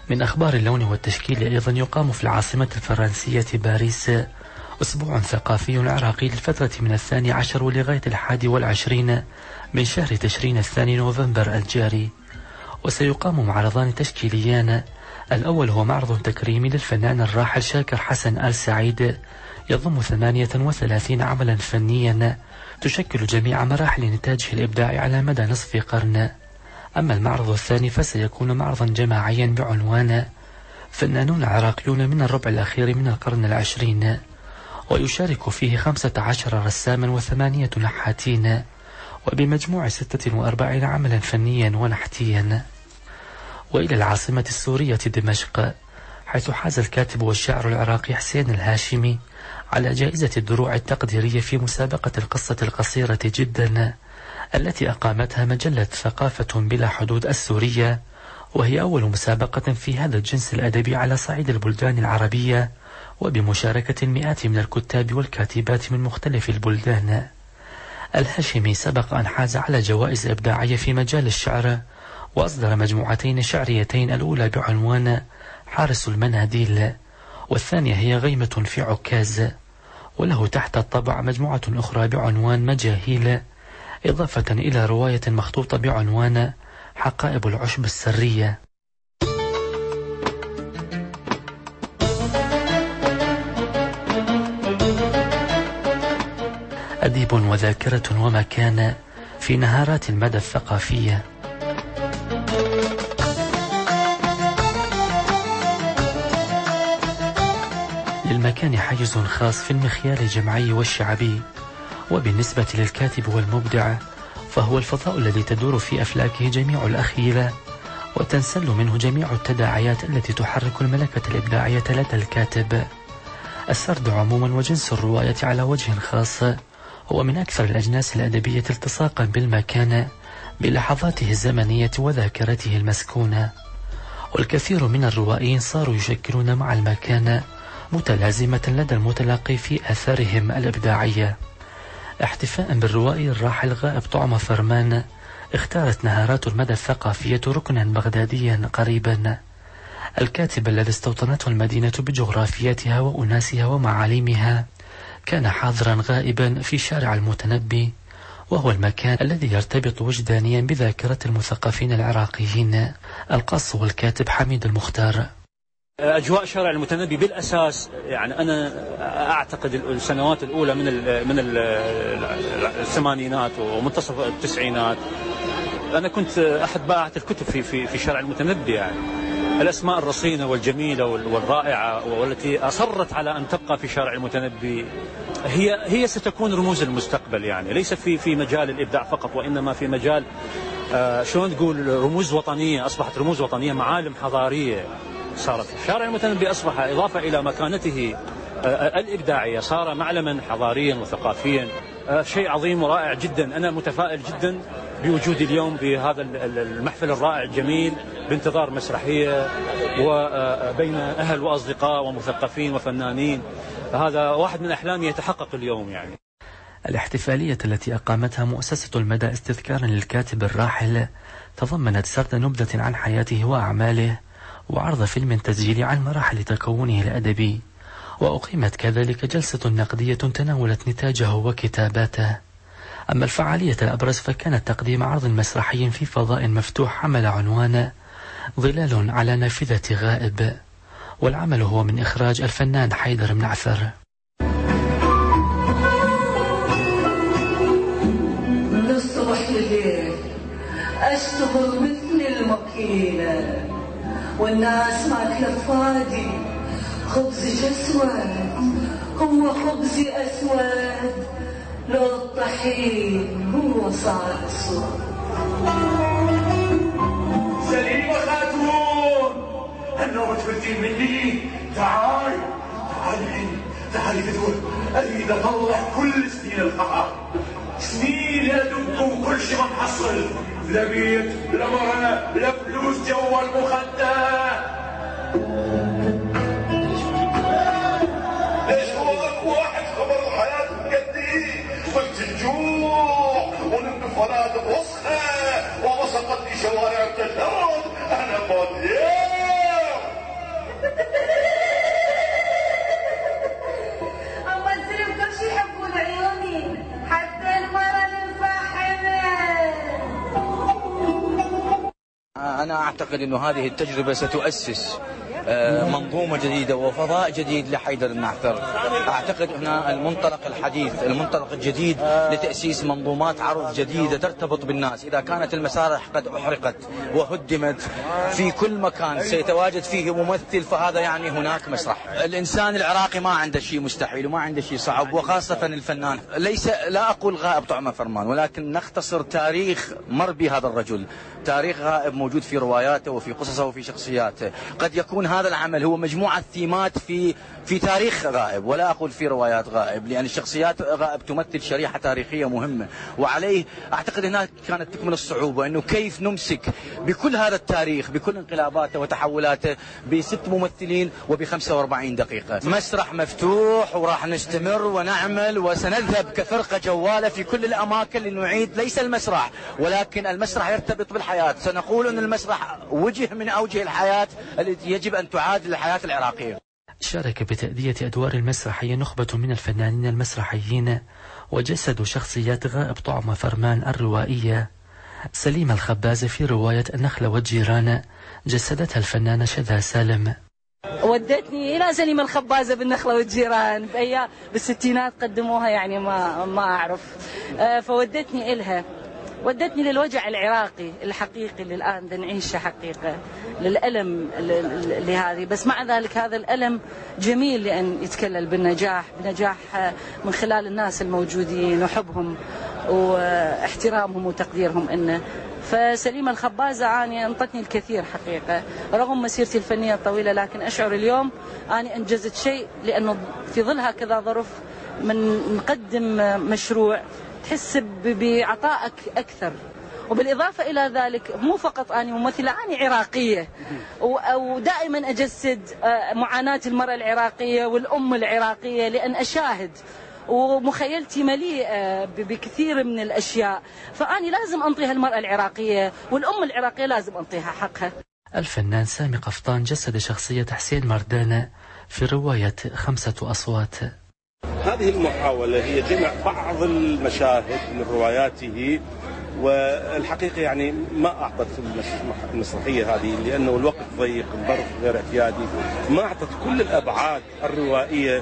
من أخبار اللون والتشكيل أيضا يقام في العاصمة الفرنسية باريس أسبوع ثقافي عراقي للفترة من 12 ولغاية 21 من شهر تشرين الثاني نوفمبر الجاري. وسيقام معرضان تشكيليان، الأول هو معرض تكريمي للفنان الراحل شاكر حسن آل سعيد يضم 38 عملا فنيا تشكل جميع مراحل إنتاجه الإبداعي على مدى نصف قرن. أما المعرض الثاني فسيكون معرضا جماعيا بعنوان فنانون عراقيون من الربع الأخير من القرن العشرين، ويشارك فيه 15 رساما و8 نحاتين وبمجموع 46 عملا فنيا ونحتيا. وإلى العاصمة السورية دمشق، حيث حاز الكاتب والشاعر العراقي حسين الهاشمي على جائزة الدروع التقديرية في مسابقة القصة القصيرة جدا التي أقامتها مجلة ثقافة بلا حدود السورية، وهي أول مسابقة في هذا الجنس الأدبي على صعيد البلدان العربية، وبمشاركة المئات من الكتاب والكاتبات من مختلف البلدان. الهاشمي سبق أن حاز على جوائز إبداعية في مجال الشعر، وأصدر مجموعتين شعريتين، الأولى بعنوان حارس المناديل، والثانية هي غيمة في عكاز، وله تحت الطبع مجموعة أخرى بعنوان مجاهيل، إضافة إلى رواية مخطوطة بعنوان حقائب العشب السرية. أديب وذاكرة ومكان في نهارات المدى الثقافية. للمكان حيز خاص في المخيال الجمعي والشعبي، وبالنسبة للكاتب والمبدع فهو الفضاء الذي تدور في أفلاكه جميع الأخيلة وتنسل منه جميع التداعيات التي تحرك الملكة الإبداعية لدى الكاتب. السرد عموما وجنس الرواية على وجه خاص هو من أكثر الأجناس الأدبية التصاقا بالمكان بلحظاته الزمنية وذاكرته المسكونة، والكثير من الروائيين صاروا يشكلون مع المكان متلازمة لدى المتلقي في آثارهم الإبداعية. احتفاء بالروائي الراحل غائب طعم فرمان، اختارت نهارات المدى الثقافية ركنا بغداديا قريبا. الكاتب الذي استوطنته المدينة بجغرافيتها وأناسها ومعالمها كان حاضرا غائبا في شارع المتنبي، وهو المكان الذي يرتبط وجدانيا بذاكرة المثقفين العراقيين، القص والكاتب حميد المختار. أجواء شارع المتنبي بالأساس، يعني أنا أعتقد السنوات الأولى من الثمانينات ومنتصف التسعينات أنا كنت أحد باعة الكتب في شارع المتنبي. يعني الأسماء الرصينة والجميلة والرائعة والتي أصرت على أن تبقى في شارع المتنبي هي ستكون رموز المستقبل، يعني ليس في مجال الإبداع فقط، وإنما في مجال شلون تقول رموز وطنية، أصبحت رموز وطنية، معالم حضارية صارت. شارع المتنبي أصبح إضافة إلى مكانته الإبداعية، صار معلما حضاريا وثقافيا، شيء عظيم ورائع جدا. أنا متفائل جدا بوجودي اليوم بهذا المحفل الرائع الجميل، بانتظار مسرحية وبين أهل وأصدقاء ومثقفين وفنانين. هذا واحد من أحلامي يتحقق اليوم. يعني الاحتفالية التي أقامتها مؤسسة المدى استذكارا للكاتب الراحل تضمنت سرد نبذة عن حياته وأعماله، وعرض فيلم تسجيلي عن مراحل تكونه الأدبي، وأقيمت كذلك جلسة نقدية تناولت نتاجه وكتاباته. أما الفعالية الأبرز فكانت تقديم عرض مسرحي في فضاء مفتوح حمل عنوان ظلال على نافذة غائب، والعمل هو من إخراج الفنان حيدر منعثر. من الصبح لليل أشتغل مثل الماكينة، والناس ماكلة فادي، خبزي أسود هو خبزي أسود، لو الطحين هو صار أسود. سليمة خاتون، النوم تفلتين مني، تعالي بدون أريد أطلع كل سنين القهر، سنين أدبكم كل شيء ما محصل، لا بيت لا مرة لا فلوس جوا المخدة. ليش هو اكو واحد خبر الحياة قدي وقت الجوع ونمت فنادق وسخة ووسقت لي شوارع التشرد، انا فاضي أنا أعتقد أن هذه التجربة ستؤسس منظومة جديدة وفضاء جديد لحيدر النعثر. أعتقد هنا المنطلق الحديث، المنطلق الجديد لتأسيس منظومات عرض جديدة ترتبط بالناس. إذا كانت المسارح قد أحرقت وهدمت في كل مكان سيتواجد فيه ممثل، فهذا يعني هناك مسرح. الإنسان العراقي ما عنده شيء مستحيل وما عنده شيء صعب، وخاصة الفنان. لا أقول غائب طعمة فرمان، ولكن نختصر تاريخ مر بهذا الرجل. تاريخ غائب موجود في رواياته وفي قصصه وفي شخصياته. قد يكون هذا العمل هو مجموعة ثيمات في تاريخ غائب، ولا أقول في روايات غائب، لأن الشخصيات غائب تمثل شريحة تاريخية مهمة. وعليه أعتقد هناك كانت تكمن الصعوبة، أنه كيف نمسك بكل هذا التاريخ بكل انقلاباته وتحولاته ب6 ممثلين وب45 دقيقة. مسرح مفتوح وراح نستمر ونعمل وسنذهب كفرقة جوالة في كل الأماكن لنعيد ليس المسرح، ولكن المسرح يرتبط بالحياة. سنقول أن المسرح وجه من أوجه الحياة التي يجب أن تعاد للحياة العراقية. شارك بتأدية أدوار المسرحية نخبة من الفنانين المسرحيين وجسدوا شخصيات غائب طعمة فرمان الروائية. سليمة الخبازة في رواية النخلة والجيران جسدتها الفنانة شذى سالم. ودتني إلى سليمة الخبازة بالنخلة والجيران بالستينات قدموها، يعني ما أعرف، فودتني إلها، ودتني للوجع العراقي الحقيقي اللي الآن نعيشه حقيقة، للألم لهذه. بس مع ذلك هذا الألم جميل لأن يتكلل بنجاح من خلال الناس الموجودين وحبهم واحترامهم وتقديرهم إنه. فسليمة الخبازة أنا أنطتني الكثير حقيقة رغم مسيرتي الفنية الطويلة، لكن أشعر اليوم أنا أنجزت شيء، لأنه في ظل هكذا ظرف من نقدم مشروع تحس بعطائك أكثر. وبالإضافة إلى ذلك مو فقط أنا ممثلة، أنا عراقية، ودائما أجسد معاناة المرأة العراقية والأم العراقية، لأن أشاهد ومخيلتي مليئة بكثير من الأشياء، فأنا لازم أنطيها المرأة العراقية والأم العراقية لازم أنطيها حقها. الفنان سامي قفطان جسد شخصية حسين مردانة في رواية 5 أصوات. هذه المحاولة هي جمع بعض المشاهد من رواياته، والحقيقة يعني ما أعطت المسرحية هذه لأنه الوقت ضيق، الظرف غير اعتيادي، ما أعطت كل الأبعاد الروائية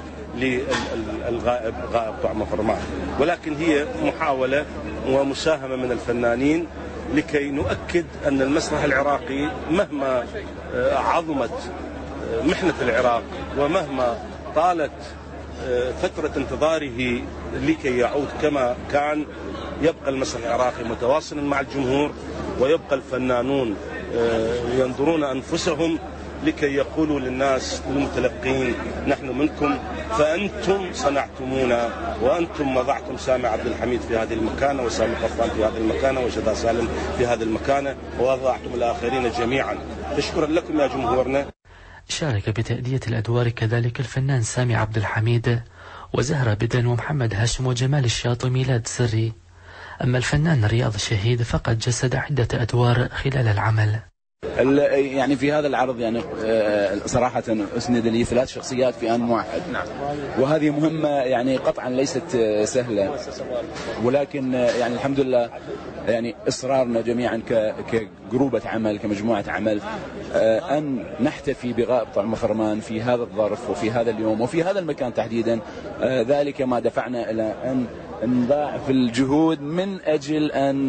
للغائب غائب طعمة فرمان، ولكن هي محاولة ومساهمة من الفنانين لكي نؤكد أن المسرح العراقي مهما عظمت محنة العراق ومهما طالت فترة انتظاره لكي يعود كما كان، يبقى المسرح العراقي متواصلا مع الجمهور، ويبقى الفنانون ينظرون أنفسهم لكي يقولوا للناس للمتلقين نحن منكم، فأنتم صنعتمونا، وأنتم وضعتم سامي عبد الحميد في هذه المكانة، وسامي قفطان في هذه المكانة، وشذى سالم في هذه المكانة، ووضعتم الآخرين جميعا. تشكرا لكم يا جمهورنا. شارك بتأدية الأدوار كذلك الفنان سامي عبد الحميد وزهرة بدن ومحمد هاشم وجمال الشاطي ميلاد سري. أما الفنان رياض الشهيد فقد جسد عدة أدوار خلال العمل. يعني في هذا العرض يعني صراحة أسند لي 3 شخصيات في آن واحد، وهذه مهمة يعني قطعا ليست سهلة، ولكن يعني الحمد لله يعني إصرارنا جميعا كجروبة عمل كمجموعة عمل أن نحتفي بغائب طعمة فرمان في هذا الظرف وفي هذا اليوم وفي هذا المكان تحديدا. ذلك ما دفعنا إلى أن نضاعف الجهود من أجل أن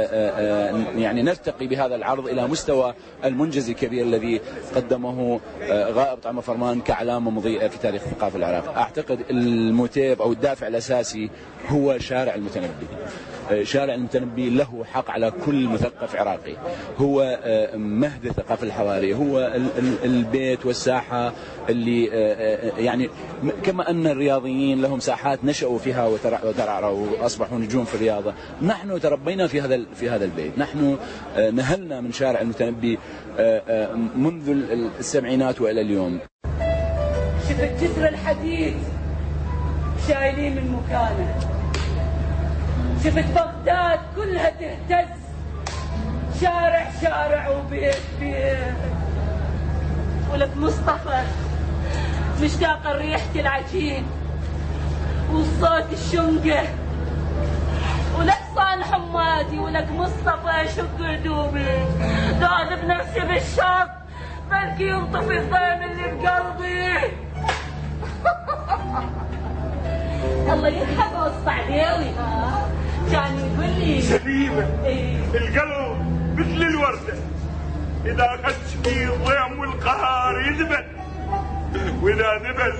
يعني نرتقي بهذا العرض إلى مستوى المنجز الكبير الذي قدمه غائب طعمة فرمان كعلامة مضيئة في تاريخ الثقافة العراقية. أعتقد الموتيف أو الدافع الأساسي هو شارع المتنبي. شارع المتنبي له حق على كل مثقف عراقي، هو مهد الثقافة الحوارية، هو البيت والساحة اللي يعني كما أن الرياضيين لهم ساحات نشأوا فيها وترعرعوا وأصبحوا نجوم في الرياضة، نحن تربينا في هذا البيت، نحن نهلنا من شارع المتنبي منذ السبعينات وإلى اليوم. شفت جسر الحديد شايلين من مكانه، شفت بغداد كلها تهتز، شارع شارع وبيت بيت، ولك مصطفى مشتاقة ريحة العجين وصوت الشنقة، ولحصان حماد فؤادي ولك مصطفى شق هدومي، دعت بنفسي بالشط بلكي ينطفي الضيم اللي بقلبي. الله يرحمه الصعداوي كان يقول لي سليمة القلب مثل الوردة إذا أخذت فيه الضيم والقهار يذبل، وإذا ذبل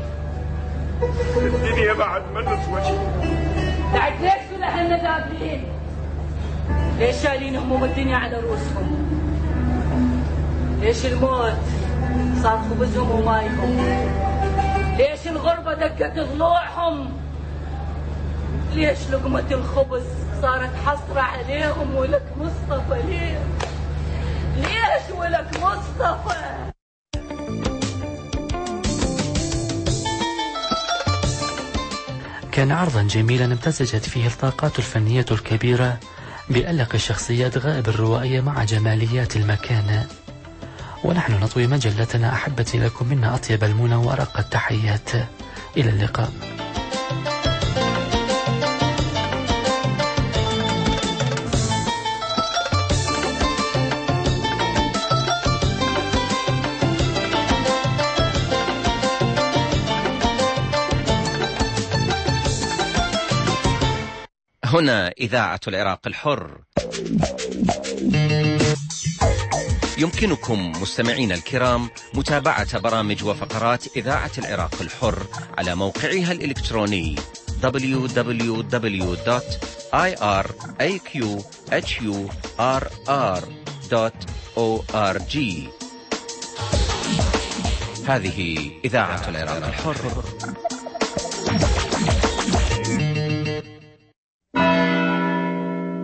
الدنيا بعد ما تسوى شيء. بعد ليش كل أهلنا ذابلين؟ ليش شايلين هموم الدنيا على رؤوسهم؟ ليش الموت صار خبزهم ومايهم؟ ليش الغربة دقت ضلوعهم؟ ليش لقمة الخبز صارت حسرة عليهم ولك مصطفى ليه؟ ليش ولك مصطفى؟ كان عرضا جميلا امتزجت فيه الطاقات الفنية الكبيرة بألق الشخصيات غائب الروائية مع جماليات المكان. ونحن نطوي مجلتنا أحبتي لكم منا أطيب المنى وأرق التحيات. إلى اللقاء. هنا إذاعة العراق الحر. يمكنكم مستمعين الكرام متابعة برامج وفقرات إذاعة العراق الحر على موقعها الإلكتروني www.iraqhurr.org. هذه إذاعة العراق الحر.